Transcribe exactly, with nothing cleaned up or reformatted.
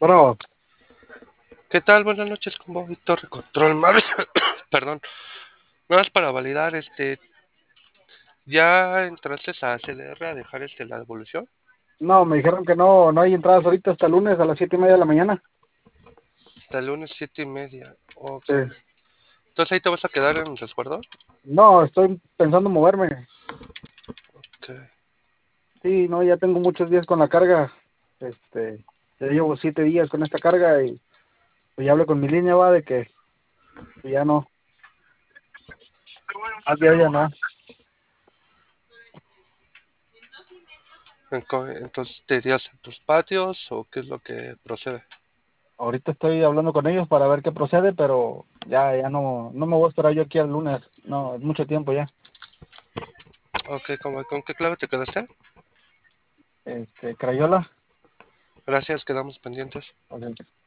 Bueno, ¿Qué tal? Buenas noches, con Víctor de Control Mario. Perdón. Nada más para validar, este, ¿ya entraste a C D R a dejar este la devolución? no, me dijeron que no, no hay entradas ahorita hasta el lunes a las siete y media de la mañana. Hasta el lunes siete y media. Ok. Sí. Entonces ahí te vas a quedar en resguardo. No, estoy pensando moverme. Ok. Sí, no, ya tengo muchos días con la carga. Este, ya llevo siete días con esta carga y pues ya hablé con mi línea, va, de que pues, ya no, al día ya no. Enco- Entonces, ¿te irías a tus patios o qué es lo que procede? Ahorita estoy hablando con ellos para ver qué procede, pero ya, ya no, no me voy a esperar yo aquí al lunes. No, es mucho tiempo ya. Ok, ¿con, con qué clave te quedaste? Este, Crayola. Gracias, quedamos pendientes. Ok.